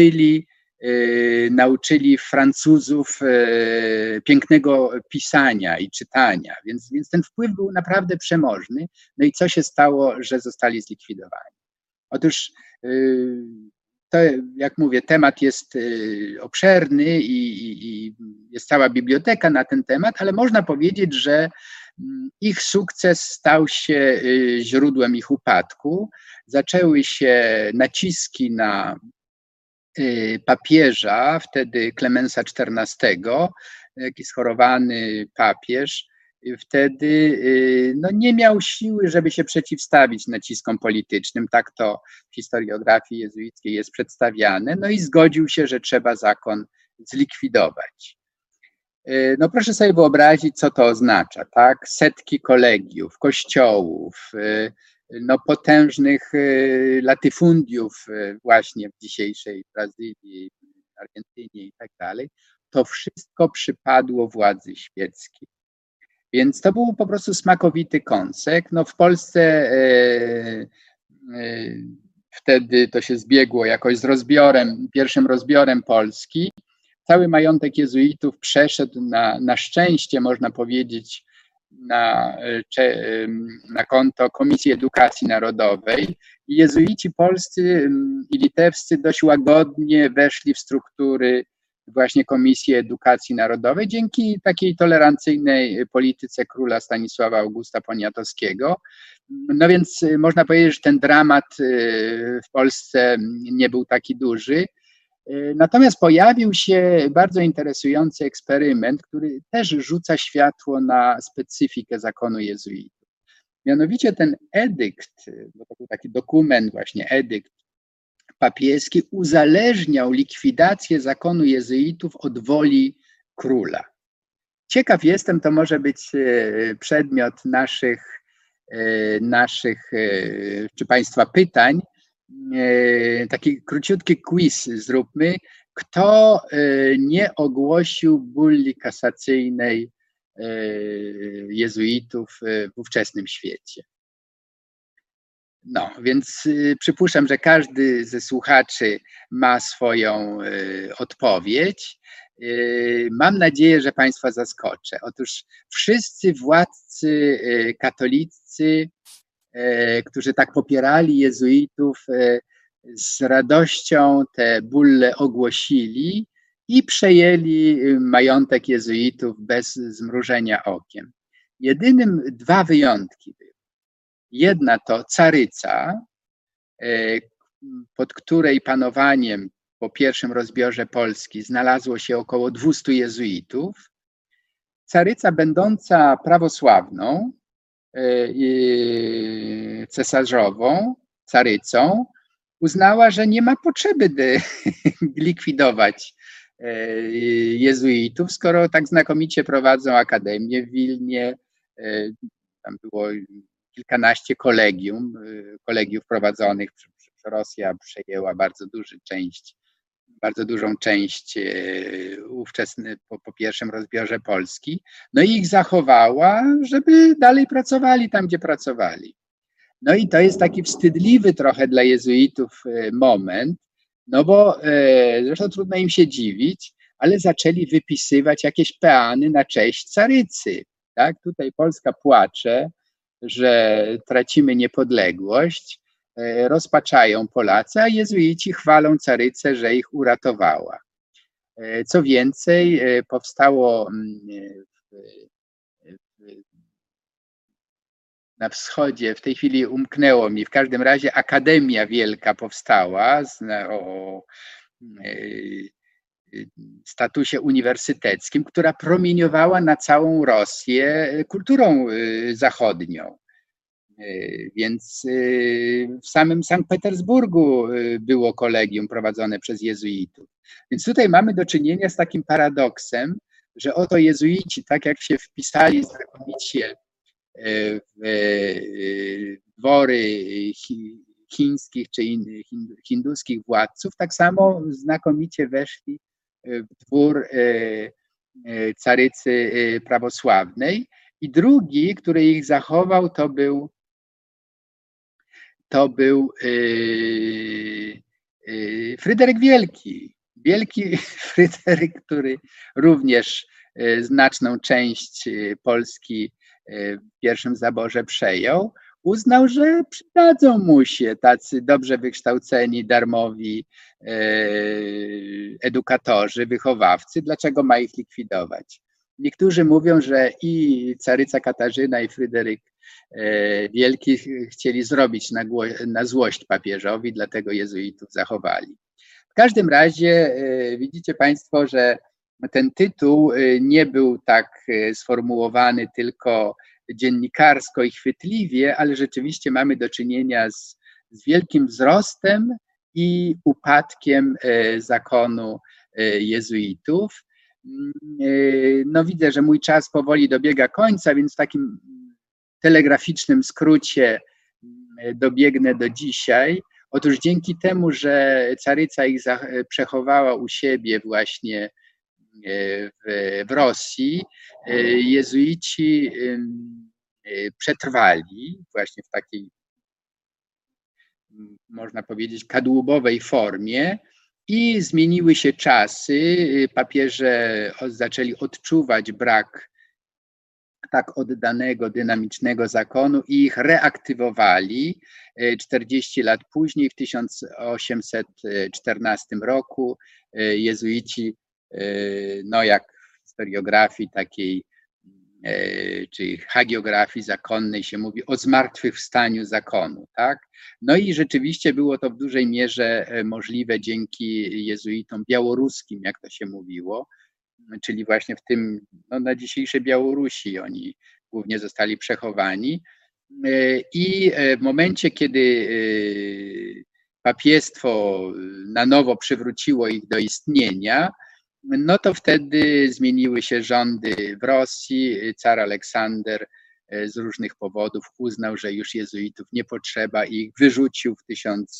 nauczyli Francuzów pięknego pisania i czytania, więc ten wpływ był naprawdę przemożny. No i co się stało, że zostali zlikwidowani? Otóż to, jak mówię, temat jest obszerny i jest cała biblioteka na ten temat, ale można powiedzieć, że ich sukces stał się źródłem ich upadku. Zaczęły się naciski na papieża, wtedy Klemensa XIV, taki schorowany papież, wtedy nie miał siły, żeby się przeciwstawić naciskom politycznym. Tak to w historiografii jezuickiej jest przedstawiane. No i zgodził się, że trzeba zakon zlikwidować. Proszę sobie wyobrazić, co to oznacza, tak? Setki kolegiów, kościołów, potężnych latyfundiów właśnie w dzisiejszej Brazylii, Argentynie i tak dalej. To wszystko przypadło władzy świeckiej. Więc to był po prostu smakowity kąsek. W Polsce wtedy to się zbiegło jakoś z pierwszym rozbiorem Polski. Cały majątek jezuitów przeszedł na szczęście, można powiedzieć, na konto Komisji Edukacji Narodowej. I jezuici polscy i litewscy dość łagodnie weszli w struktury właśnie Komisji Edukacji Narodowej dzięki takiej tolerancyjnej polityce króla Stanisława Augusta Poniatowskiego. Więc można powiedzieć, że ten dramat w Polsce nie był taki duży. Natomiast pojawił się bardzo interesujący eksperyment, który też rzuca światło na specyfikę zakonu jezuitów. Mianowicie ten edykt, bo to był taki dokument, właśnie edykt papieski, uzależniał likwidację zakonu jezuitów od woli króla. Ciekaw jestem, to może być przedmiot naszych czy Państwa pytań. Taki króciutki quiz zróbmy. Kto nie ogłosił bulli kasacyjnej jezuitów w ówczesnym świecie? Więc przypuszczam, że każdy ze słuchaczy ma swoją odpowiedź. Mam nadzieję, że Państwa zaskoczę. Otóż wszyscy władcy katolicy, którzy tak popierali jezuitów, z radością te bulle ogłosili i przejęli majątek jezuitów bez zmrużenia okiem. Jedynym dwa wyjątki były. Jedna to caryca, pod której panowaniem po pierwszym rozbiorze Polski znalazło się około 200 jezuitów. Caryca będąca prawosławną, cesarzową, carycą, uznała, że nie ma potrzeby likwidować jezuitów, skoro tak znakomicie prowadzą akademię w Wilnie. Tam było kilkanaście kolegiów prowadzonych. Rosja przejęła bardzo dużą część ówczesny po pierwszym rozbiorze Polski. I ich zachowała, żeby dalej pracowali tam, gdzie pracowali. I to jest taki wstydliwy trochę dla jezuitów moment, bo zresztą trudno im się dziwić, ale zaczęli wypisywać jakieś peany na cześć carycy. Tak? Tutaj Polska płacze, że tracimy niepodległość, rozpaczają Polacy, a jezuici chwalą carycę, że ich uratowała. Co więcej, powstało na wschodzie, w tej chwili umknęło mi, w każdym razie Akademia Wielka powstała o statusie uniwersyteckim, która promieniowała na całą Rosję kulturą zachodnią. Więc w samym Sankt Petersburgu było kolegium prowadzone przez jezuitów. Więc tutaj mamy do czynienia z takim paradoksem, że oto jezuici, tak jak się wpisali znakomicie w dwory chińskich czy hinduskich władców, tak samo znakomicie weszli w dwór carycy prawosławnej. I drugi, który ich zachował, to był Fryderyk Wielki. Wielki Fryderyk, który również znaczną część Polski w pierwszym zaborze przejął, uznał, że przydadzą mu się tacy dobrze wykształceni, darmowi edukatorzy, wychowawcy. Dlaczego ma ich likwidować? Niektórzy mówią, że i caryca Katarzyna, i Fryderyk Wielki chcieli zrobić na złość papieżowi, dlatego jezuitów zachowali. W każdym razie widzicie Państwo, że ten tytuł nie był tak sformułowany tylko dziennikarsko i chwytliwie, ale rzeczywiście mamy do czynienia z wielkim wzrostem i upadkiem zakonu jezuitów. No widzę, że mój czas powoli dobiega końca, więc w takim telegraficznym skrócie dobiegnę do dzisiaj. Otóż dzięki temu, że caryca ich przechowała u siebie właśnie w Rosji, jezuici przetrwali właśnie w takiej, można powiedzieć, kadłubowej formie i zmieniły się czasy. Papieże zaczęli odczuwać brak tak oddanego, dynamicznego zakonu i ich reaktywowali. 40 lat później, w 1814 roku, jezuici, no jak w historiografii takiej, czy hagiografii zakonnej się mówi o zmartwychwstaniu zakonu, tak? No i rzeczywiście było to w dużej mierze możliwe dzięki jezuitom białoruskim, jak to się mówiło, czyli właśnie w tym, no na dzisiejszej Białorusi oni głównie zostali przechowani. I w momencie, kiedy papiestwo na nowo przywróciło ich do istnienia, no to wtedy zmieniły się rządy w Rosji. Car Aleksander z różnych powodów uznał, że już jezuitów nie potrzeba i ich wyrzucił w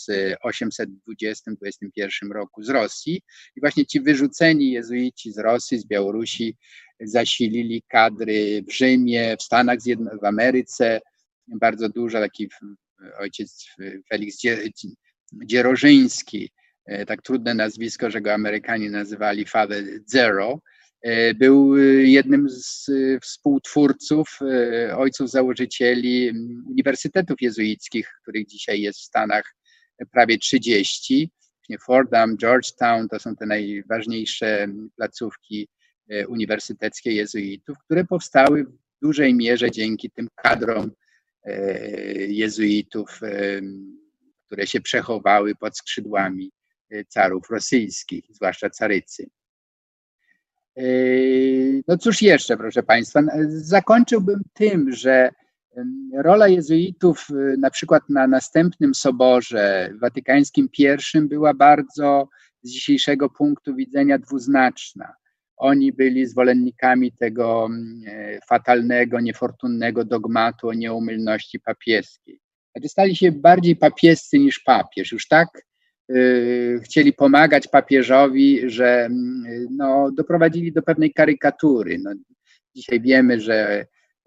1820-21 roku z Rosji. I właśnie ci wyrzuceni jezuici z Rosji, z Białorusi zasilili kadry w Rzymie, w Stanach Zjednoczonych, w Ameryce. Bardzo dużo, taki ojciec Felix Dzierożyński, tak trudne nazwisko, że go Amerykanie nazywali Father Zero, był jednym z współtwórców, ojców założycieli uniwersytetów jezuickich, których dzisiaj jest w Stanach prawie 30. Fordham, Georgetown to są te najważniejsze placówki uniwersyteckie jezuitów, które powstały w dużej mierze dzięki tym kadrom jezuitów, które się przechowały pod skrzydłami carów rosyjskich, zwłaszcza carycy. No cóż jeszcze, proszę Państwa, zakończyłbym tym, że rola jezuitów na przykład na następnym soborze watykańskim I była bardzo z dzisiejszego punktu widzenia dwuznaczna. Oni byli zwolennikami tego fatalnego, niefortunnego dogmatu o nieomylności papieskiej. Znaczy stali się bardziej papiescy niż papież. Już tak chcieli pomagać papieżowi, że no, doprowadzili do pewnej karykatury. No, dzisiaj wiemy, że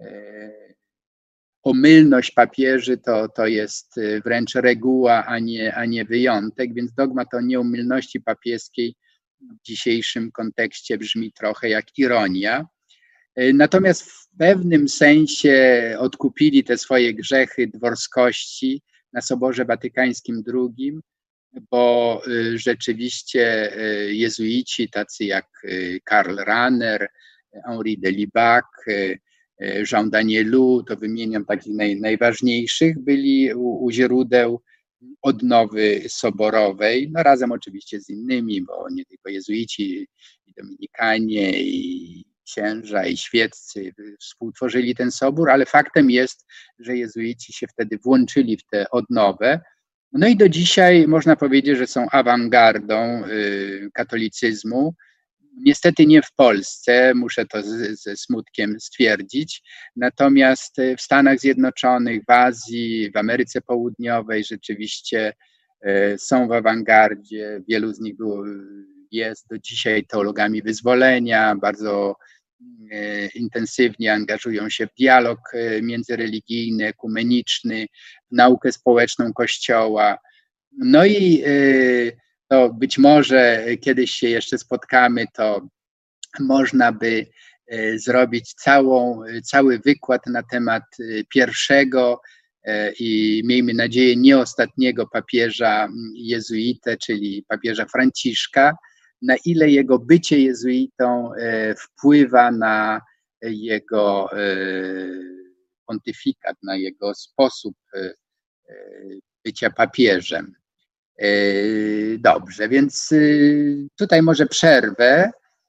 omylność papieży to jest wręcz reguła, a nie wyjątek, więc dogmat o nieomylności papieskiej w dzisiejszym kontekście brzmi trochę jak ironia. Natomiast w pewnym sensie odkupili te swoje grzechy dworskości na Soborze Watykańskim II, bo rzeczywiście jezuici tacy jak Karl Rahner, Henri de Libac, Jean Danielou, to wymieniam takich najważniejszych, byli u źródeł odnowy soborowej, no razem oczywiście z innymi, bo nie tylko jezuici, i dominikanie, i księża, i świeccy współtworzyli ten sobór, ale faktem jest, że jezuici się wtedy włączyli w tę odnowę. No i do dzisiaj można powiedzieć, że są awangardą katolicyzmu. Niestety nie w Polsce, muszę to ze smutkiem stwierdzić, natomiast w Stanach Zjednoczonych, w Azji, w Ameryce Południowej rzeczywiście są w awangardzie. Wielu z nich jest do dzisiaj teologami wyzwolenia, bardzo intensywnie angażują się w dialog międzyreligijny, ekumeniczny, w naukę społeczną Kościoła. No i to być może kiedyś się jeszcze spotkamy, to można by zrobić cały wykład na temat pierwszego i miejmy nadzieję nie ostatniego papieża jezuitę, czyli papieża Franciszka, na ile jego bycie jezuitą wpływa na jego pontyfikat, na jego sposób bycia papieżem. Dobrze, więc tutaj może przerwę.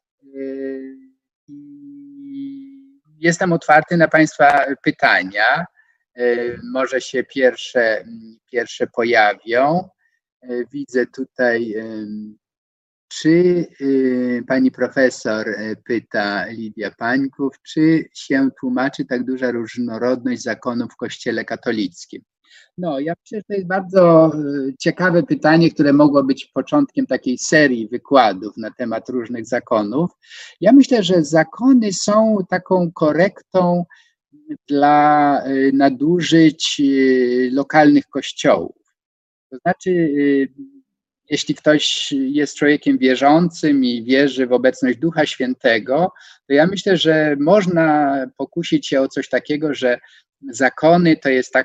Jestem otwarty na Państwa pytania. Może się pierwsze pojawią. Widzę tutaj, czy pani profesor, pyta Lidia Pańków, czy się tłumaczy tak duża różnorodność zakonów w Kościele katolickim? No, ja myślę, że to jest bardzo ciekawe pytanie, które mogło być początkiem takiej serii wykładów na temat różnych zakonów. Ja myślę, że zakony są taką korektą dla nadużyć lokalnych kościołów. To znaczy, jeśli ktoś jest człowiekiem wierzącym i wierzy w obecność Ducha Świętego, to ja myślę, że można pokusić się o coś takiego, że zakony to jest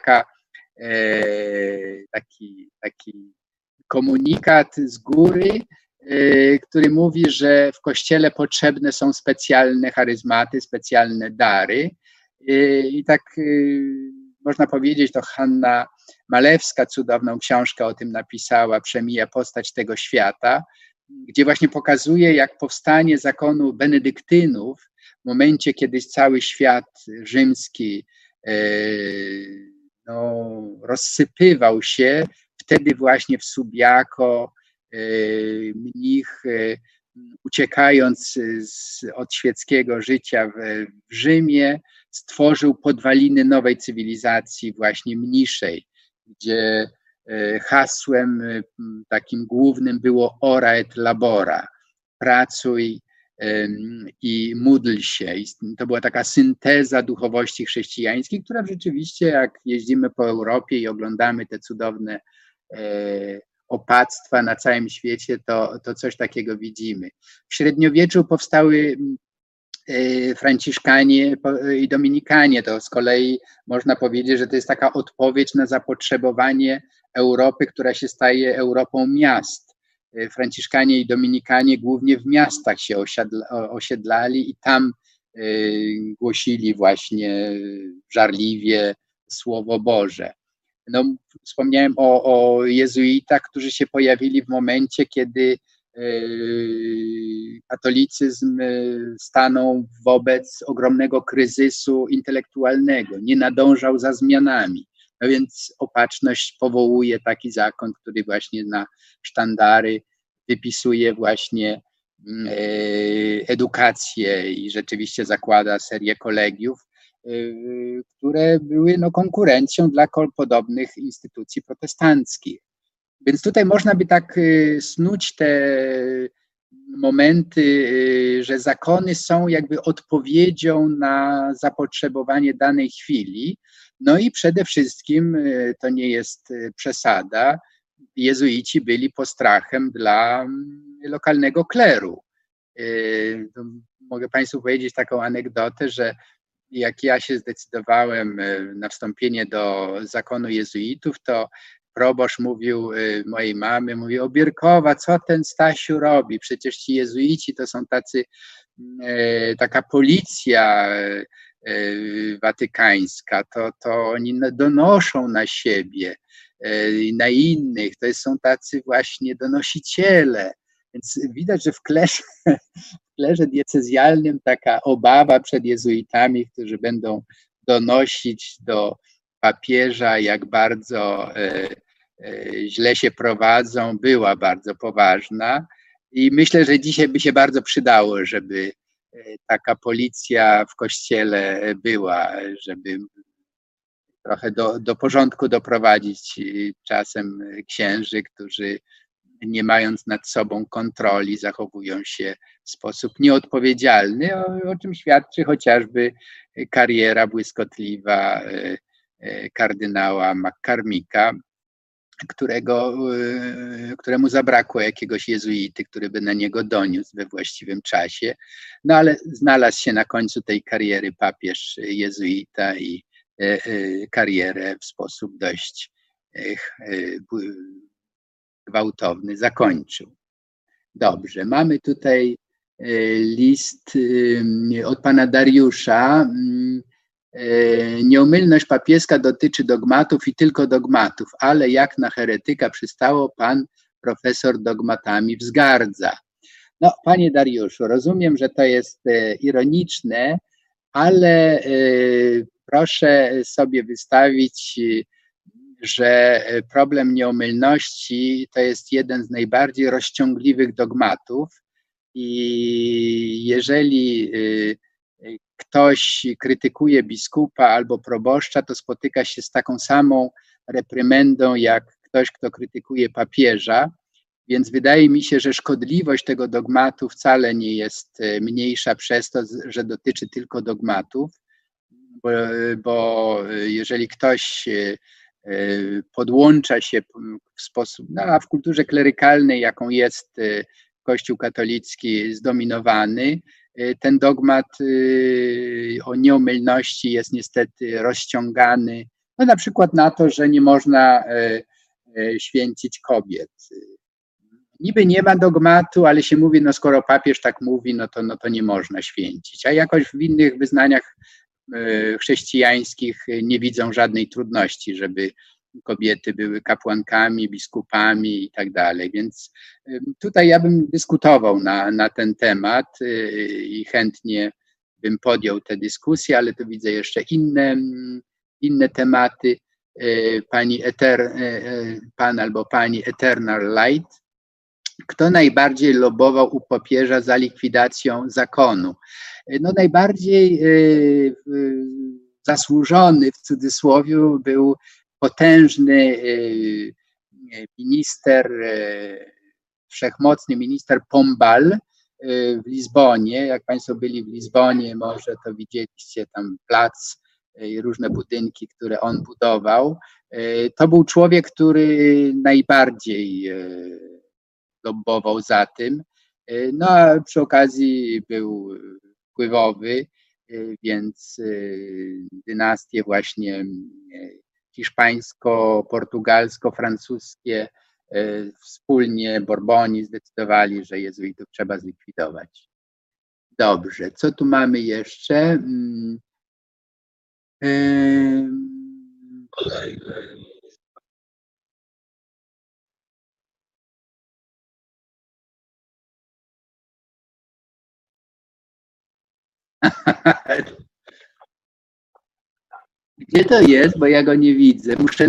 taki komunikat z góry, który mówi, że w Kościele potrzebne są specjalne charyzmaty, specjalne dary. I tak można powiedzieć, to Hanna Malewska cudowną książkę o tym napisała, Przemija postać tego świata, gdzie właśnie pokazuje, jak powstanie zakonu benedyktynów w momencie, kiedy cały świat rzymski rozsypywał się, wtedy właśnie w Subiaco mnich, uciekając od świeckiego życia w Rzymie, stworzył podwaliny nowej cywilizacji, właśnie mniszej, gdzie hasłem takim głównym było ora et labora, pracuj i módl się. I to była taka synteza duchowości chrześcijańskiej, która rzeczywiście, jak jeździmy po Europie i oglądamy te cudowne opactwa na całym świecie, to coś takiego widzimy. W średniowieczu powstały Franciszkanie i Dominikanie. To z kolei można powiedzieć, że to jest taka odpowiedź na zapotrzebowanie Europy, która się staje Europą miast. Franciszkanie i Dominikanie głównie w miastach się osiedlali i tam głosili właśnie żarliwie Słowo Boże. No, wspomniałem o jezuitach, którzy się pojawili w momencie, kiedy katolicyzm stanął wobec ogromnego kryzysu intelektualnego, nie nadążał za zmianami. No więc Opatrzność powołuje taki zakon, który właśnie na sztandary wypisuje właśnie edukację i rzeczywiście zakłada serię kolegiów, które były konkurencją dla podobnych instytucji protestanckich. Więc tutaj można by tak snuć te momenty, że zakony są jakby odpowiedzią na zapotrzebowanie danej chwili. No i przede wszystkim, to nie jest przesada, jezuici byli postrachem dla lokalnego kleru. Mogę Państwu powiedzieć taką anegdotę, że jak ja się zdecydowałem na wstąpienie do zakonu jezuitów, to proboszcz mówił mojej mamy, mówi: Obierkowa, co ten Stasiu robi? Przecież ci jezuici to są taka policja watykańska, to oni donoszą na siebie i na innych, to są tacy właśnie donosiciele. Więc widać, że w klerze diecezjalnym taka obawa przed jezuitami, którzy będą donosić do papieża, jak bardzo źle się prowadzą, była bardzo poważna. I myślę, że dzisiaj by się bardzo przydało, żeby taka policja w kościele była, żeby trochę do porządku doprowadzić czasem księży, którzy nie mając nad sobą kontroli zachowują się w sposób nieodpowiedzialny, o czym świadczy chociażby kariera błyskotliwa kardynała McCormicka, któremu zabrakło jakiegoś jezuity, który by na niego doniósł we właściwym czasie. No ale znalazł się na końcu tej kariery papież jezuita i karierę w sposób dość gwałtowny zakończył. Dobrze, mamy tutaj list od pana Dariusza. Nieomylność papieska dotyczy dogmatów i tylko dogmatów, ale jak na heretyka przystało, pan profesor dogmatami wzgardza. No, panie Dariuszu, rozumiem, że to jest ironiczne, ale proszę sobie wystawić, że problem nieomylności to jest jeden z najbardziej rozciągliwych dogmatów i jeżeli ktoś krytykuje biskupa albo proboszcza, to spotyka się z taką samą reprymendą jak ktoś, kto krytykuje papieża, więc wydaje mi się, że szkodliwość tego dogmatu wcale nie jest mniejsza przez to, że dotyczy tylko dogmatów, bo jeżeli ktoś podłącza się w sposób, no a w kulturze klerykalnej, jaką jest Kościół katolicki zdominowany, ten dogmat o nieomylności jest niestety rozciągany, no na przykład na to, że nie można święcić kobiet. Niby nie ma dogmatu, ale się mówi, no skoro papież tak mówi, no to nie można święcić, a jakoś w innych wyznaniach chrześcijańskich nie widzą żadnej trudności, żeby kobiety były kapłankami, biskupami i tak dalej. Więc tutaj ja bym dyskutował na ten temat i chętnie bym podjął tę dyskusję, ale tu widzę jeszcze inne tematy. Pan albo pani Eternal Light. Kto najbardziej lobował u papieża za likwidacją zakonu? No najbardziej zasłużony w cudzysłowie był potężny minister, wszechmocny minister Pombal w Lizbonie. Jak Państwo byli w Lizbonie, może to widzieliście tam plac i różne budynki, które on budował. To był człowiek, który najbardziej lobbował za tym. No a przy okazji był wpływowy, więc dynastie właśnie hiszpańsko-portugalsko-francuskie wspólnie Borboni zdecydowali, że jezuitów trzeba zlikwidować. Dobrze, co tu mamy jeszcze? Gdzie to jest? Bo ja go nie widzę. Muszę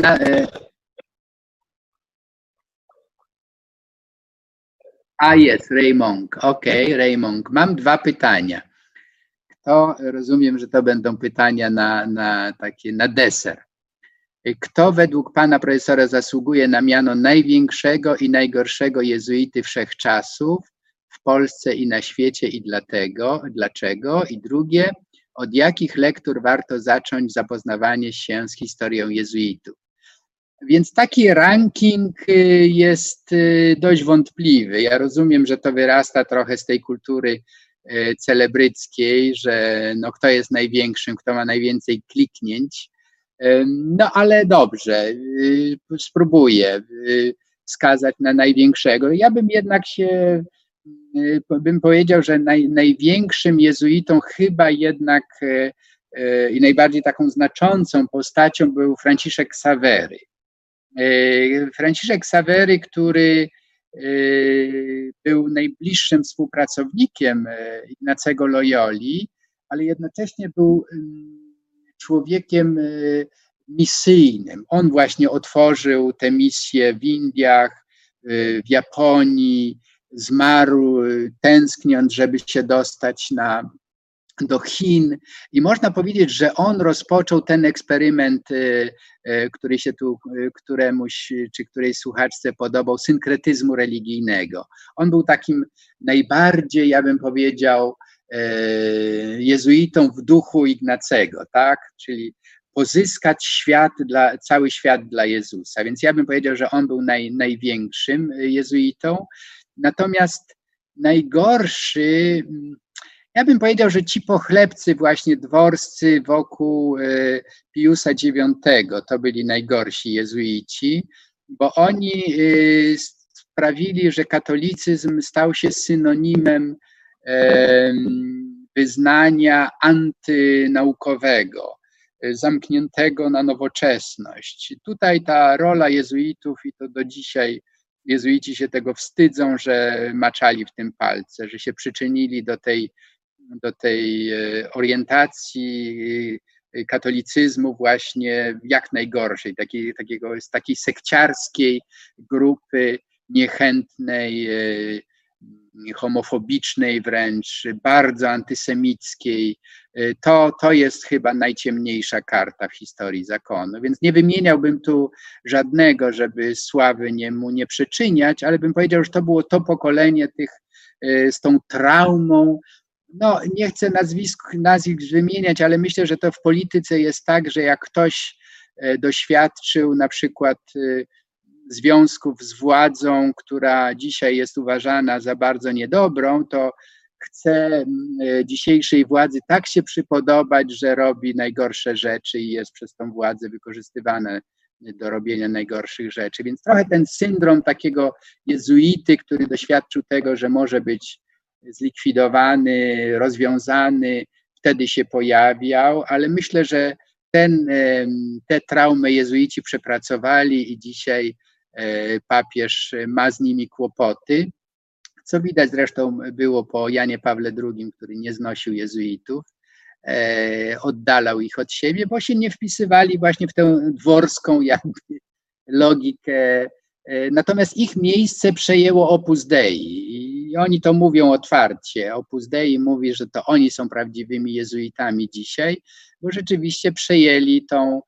A jest, Raymond. Okej, Raymond. Mam dwa pytania. Rozumiem, że to będą pytania na deser. Kto według pana profesora zasługuje na miano największego i najgorszego jezuity wszechczasów w Polsce i na świecie i dlaczego? I drugie, od jakich lektur warto zacząć zapoznawanie się z historią jezuitów? Więc taki ranking jest dość wątpliwy. Ja rozumiem, że to wyrasta trochę z tej kultury celebryckiej, że no kto jest największym, kto ma najwięcej kliknięć. No ale dobrze, spróbuję wskazać na największego. Ja bym jednak bym powiedział, że największym jezuitą chyba jednak i najbardziej taką znaczącą postacią był Franciszek Savery. Franciszek Savery, który był najbliższym współpracownikiem Ignacego Loyoli, ale jednocześnie był człowiekiem misyjnym. On właśnie otworzył te misje w Indiach, w Japonii, zmarł tęskniąc, żeby się dostać do Chin i można powiedzieć, że on rozpoczął ten eksperyment, który się tu któremuś czy którejś słuchaczce podobał, synkretyzmu religijnego. On był takim najbardziej, ja bym powiedział, jezuitą w duchu Ignacego, tak? Czyli pozyskać cały świat dla Jezusa. Więc ja bym powiedział, że on był największym jezuitą. Natomiast najgorszy, ja bym powiedział, że ci pochlebcy właśnie dworscy wokół Piusa IX to byli najgorsi jezuici, bo oni sprawili, że katolicyzm stał się synonimem wyznania antynaukowego, zamkniętego na nowoczesność. Tutaj ta rola jezuitów, i to do dzisiaj jezuici się tego wstydzą, że maczali w tym palce, że się przyczynili do tej orientacji katolicyzmu właśnie jak najgorszej, takiej sekciarskiej grupy, niechętnej, homofobicznej wręcz, bardzo antysemickiej. To jest chyba najciemniejsza karta w historii zakonu, więc nie wymieniałbym tu żadnego, żeby sławy mu nie przyczyniać, ale bym powiedział, że to było to pokolenie tych z tą traumą. No, nie chcę nazwisk wymieniać, ale myślę, że to w polityce jest tak, że jak ktoś doświadczył na przykład związków z władzą, która dzisiaj jest uważana za bardzo niedobrą, to chce dzisiejszej władzy tak się przypodobać, że robi najgorsze rzeczy i jest przez tą władzę wykorzystywane do robienia najgorszych rzeczy. Więc trochę ten syndrom takiego jezuity, który doświadczył tego, że może być zlikwidowany, rozwiązany, wtedy się pojawiał, ale myślę, że te traumy jezuici przepracowali i dzisiaj papież ma z nimi kłopoty, co widać zresztą było po Janie Pawle II, który nie znosił jezuitów, oddalał ich od siebie, bo się nie wpisywali właśnie w tę dworską jakby logikę. Natomiast ich miejsce przejęło Opus Dei i oni to mówią otwarcie. Opus Dei mówi, że to oni są prawdziwymi jezuitami dzisiaj, bo rzeczywiście przejęli tą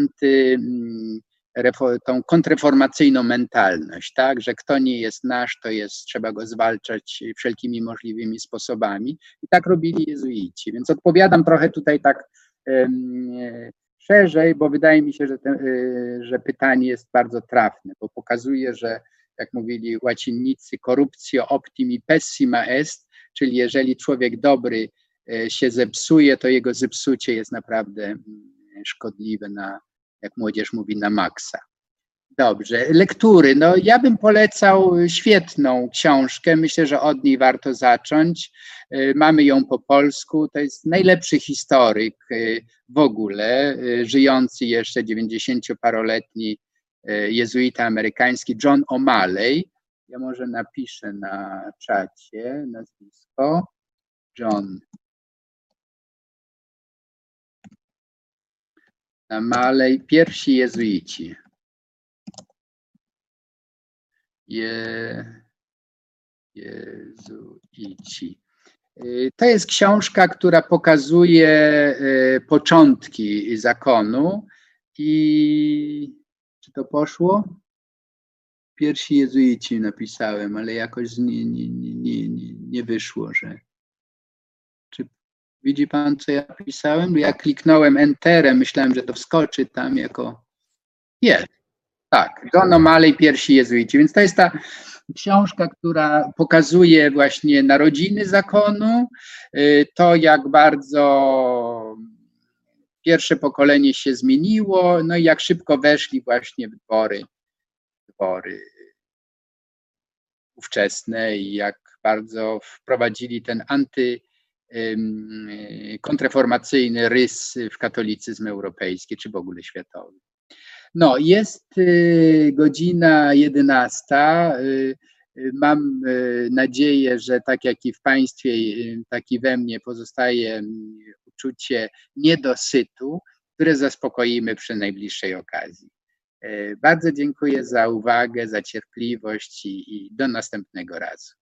kontrreformacyjną mentalność, tak, że kto nie jest nasz, trzeba go zwalczać wszelkimi możliwymi sposobami i tak robili jezuici, więc odpowiadam trochę tutaj tak szerzej, bo wydaje mi się, że pytanie jest bardzo trafne, bo pokazuje, że jak mówili łacinnicy, corruptio optimi pessima est, czyli jeżeli człowiek dobry się zepsuje, to jego zepsucie jest naprawdę szkodliwe jak młodzież mówi, na maksa. Dobrze, lektury. No, ja bym polecał świetną książkę. Myślę, że od niej warto zacząć. Mamy ją po polsku. To jest najlepszy historyk w ogóle, żyjący jeszcze 90-paroletni jezuita amerykański John O'Malley. Ja może napiszę na czacie nazwisko. John O'Malley, pierwsi jezuici. Jezuici. To jest książka, która pokazuje początki zakonu i czy to poszło? Pierwsi jezuici napisałem, ale jakoś nie wyszło, że... Czy widzi pan, co ja pisałem? Ja kliknąłem enterem, myślałem, że to wskoczy tam jako... Jest. Tak, John O'Malley, pierwsi jezuici. Więc to jest ta książka, która pokazuje właśnie narodziny zakonu, to jak bardzo pierwsze pokolenie się zmieniło, no i jak szybko weszli właśnie w dwory ówczesne i jak bardzo wprowadzili ten kontrreformacyjny rys w katolicyzm europejski, czy w ogóle światowy. No, jest godzina 11. Mam nadzieję, że tak jak i w Państwie, tak i we mnie pozostaje uczucie niedosytu, które zaspokoimy przy najbliższej okazji. Bardzo dziękuję za uwagę, za cierpliwość i do następnego razu.